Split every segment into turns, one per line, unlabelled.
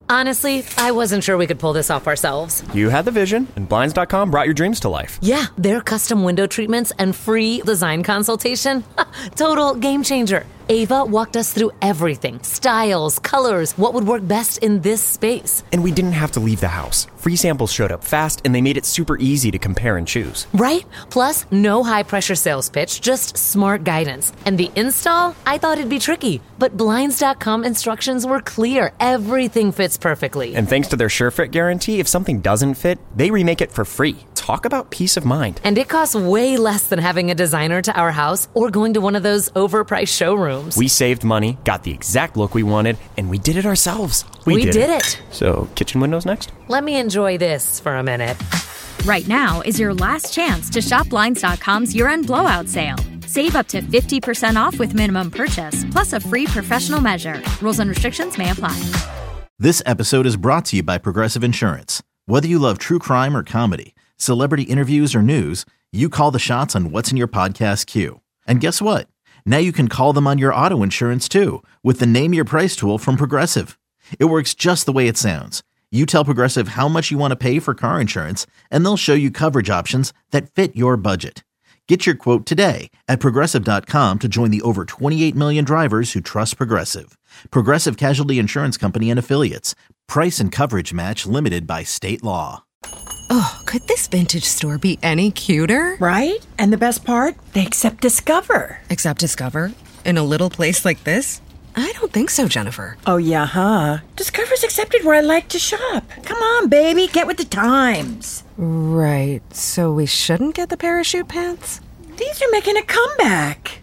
Honestly, I wasn't sure we could pull this off ourselves.
You had the vision, and Blinds.com brought your dreams to life.
Yeah, their custom window treatments and free design consultation. Total game changer. Ava walked us through everything. Styles, colors, what would work best in this space.
And we didn't have to leave the house. Free samples showed up fast, and they made it super easy to compare and choose.
Right? Plus, no high-pressure sales pitch, just smart guidance. And the install? I thought it'd be tricky. But Blinds.com instructions were clear. Everything fits perfectly.
And thanks to their SureFit guarantee, if something doesn't fit, they remake it for free. Talk about peace of mind.
And it costs way less than having a designer to our house or going to one of those overpriced showrooms.
We saved money, got the exact look we wanted, and we did it ourselves.
We did it.
So, kitchen windows next?
Let me enjoy this for a minute.
Right now is your last chance to shop Blinds.com's year-end blowout sale. Save up to 50% off with minimum purchase, plus a free professional measure. Rules and restrictions may apply.
This episode is brought to you by Progressive Insurance. Whether you love true crime or comedy, celebrity interviews or news, you call the shots on what's in your podcast queue. And guess what? Now you can call them on your auto insurance too with the Name Your Price tool from Progressive. It works just the way it sounds. You tell Progressive how much you want to pay for car insurance, and they'll show you coverage options that fit your budget. Get your quote today at Progressive.com to join the over 28 million drivers who trust Progressive. Progressive Casualty Insurance Company and Affiliates. Price and coverage match limited by state law.
Oh, could this vintage store be any cuter?
Right? And the best part? They accept Discover.
Accept Discover? In a little place like this? I don't think so, Jennifer.
Oh, yeah, huh? Discover's accepted where I like to shop. Come on, baby, get with the times.
Right, so we shouldn't get the parachute pants?
These are making a comeback.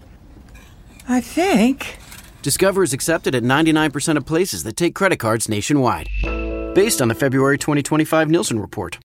I think.
Discover is accepted at 99% of places that take credit cards nationwide. Based on the February 2025 Nielsen report.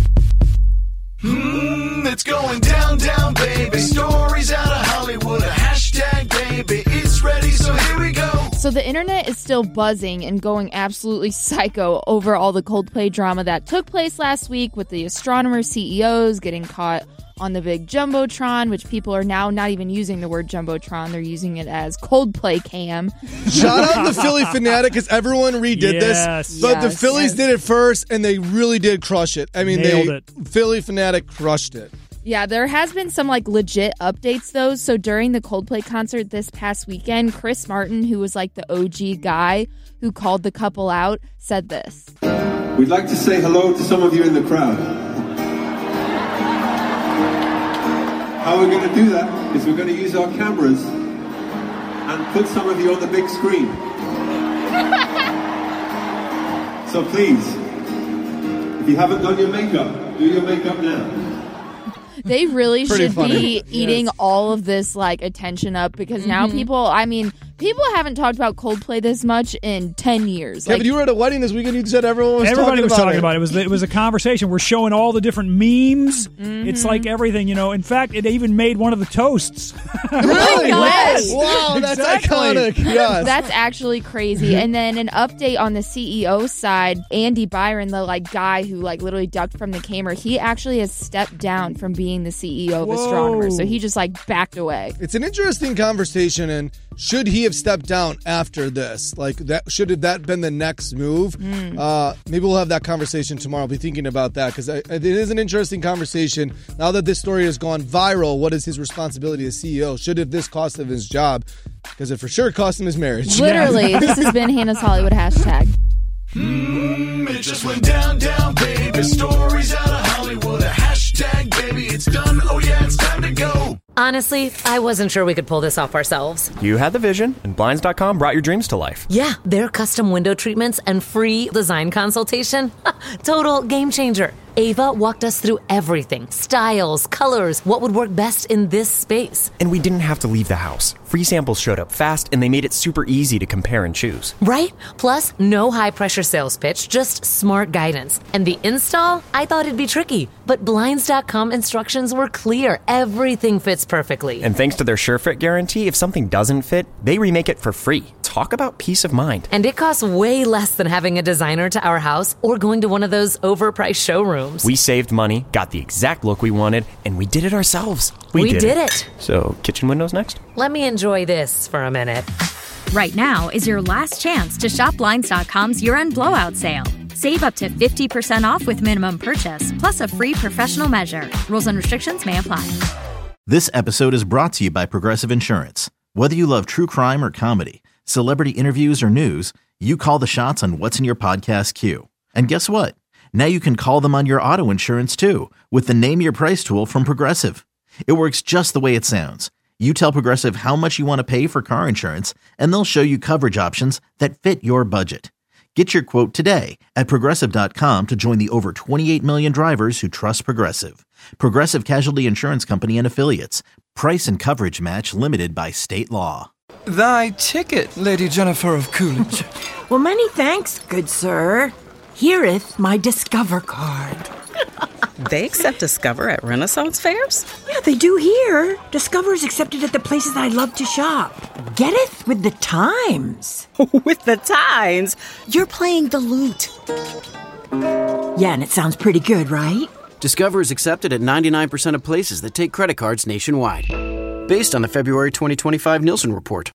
It's going down, down, baby. Stories out of Hollywood. A hashtag, baby. It's ready, so here we go.
So the internet is still buzzing and going absolutely psycho over all the Coldplay drama that took place last week with the astronomer CEOs getting caught on the big Jumbotron, which people are now not even using the word Jumbotron. They're using it as Coldplay Cam.
Shout out to Philly Fanatic, because everyone redid this. But the Phillies did it first, and they really did crush it. I mean,
Nailed it.
Philly Fanatic crushed it.
Yeah, there has been some legit updates though. So during the Coldplay concert this past weekend, Chris Martin, who was the OG guy who called the couple out, said this.
We'd like to say hello to some of you in the crowd. How we're going to do that is we're going to use our cameras and put some of you on the big screen. So please, if you haven't done your makeup, do your makeup now.
They really should be eating all of this attention up, because now people haven't talked about Coldplay this much in 10 years.
Kevin, you were at a wedding this weekend. You said everybody was talking about it.
It was a conversation. We're showing all the different memes. It's like everything, In fact, it even made one of the toasts.
Really?
Yes.
Wow, that's iconic. Yes.
That's actually crazy. And then an update on the CEO side, Andy Byron, the guy who literally ducked from the camera, he actually has stepped down from being the CEO of Astronomer. So he just backed away.
It's an interesting conversation, and should he have stepped down after this? Should have that been the next move? Maybe we'll have that conversation tomorrow. I'll be thinking about that, because it is an interesting conversation. Now that this story has gone viral, what is his responsibility as CEO? Should have this cost him his job? Because it for sure cost him his marriage.
Literally. This has been Hannah's Hollywood hashtag.
It just went down, down, baby. Stories out of Hollywood. A hashtag, baby. It's done. Oh, yeah, it's time to go.
Honestly, I wasn't sure we could pull this off ourselves.
You had the vision, and Blinds.com brought your dreams to life.
Yeah, their custom window treatments and free design consultation. Total game changer. Ava walked us through everything. Styles, colors, what would work best in this space.
And we didn't have to leave the house. Free samples showed up fast, and they made it super easy to compare and choose.
Right? Plus, no high-pressure sales pitch, just smart guidance. And the install? I thought it'd be tricky. But Blinds.com instructions were clear. Everything fits perfectly.
And thanks to their SureFit guarantee, if something doesn't fit, they remake it for free. Talk about peace of mind.
And it costs way less than having a designer to our house or going to one of those overpriced showrooms.
We saved money, got the exact look we wanted, and we did it ourselves.
We did it.
So, kitchen windows next?
Let me enjoy this for a minute.
Right now is your last chance to shop Blinds.com's year-end blowout sale. Save up to 50% off with minimum purchase, plus a free professional measure. Rules and restrictions may apply.
This episode is brought to you by Progressive Insurance. Whether you love true crime or comedy, celebrity interviews or news, you call the shots on what's in your podcast queue. And guess what? Now you can call them on your auto insurance too with the Name Your Price tool from Progressive. It works just the way it sounds. You tell Progressive how much you want to pay for car insurance, and they'll show you coverage options that fit your budget. Get your quote today at Progressive.com to join the over 28 million drivers who trust Progressive. Progressive Casualty Insurance Company and Affiliates. Price and coverage match limited by state law.
Thy ticket, Lady Jennifer of Coolidge.
Well, many thanks, good sir. Here'th my Discover card.
They accept Discover at Renaissance fairs?
Yeah, they do here. Discover is accepted at the places I love to shop. Getteth with the times.
With the times? You're playing the lute.
Yeah, and it sounds pretty good, right?
Discover is accepted at 99% of places that take credit cards nationwide. Based on the February 2025 Nielsen report.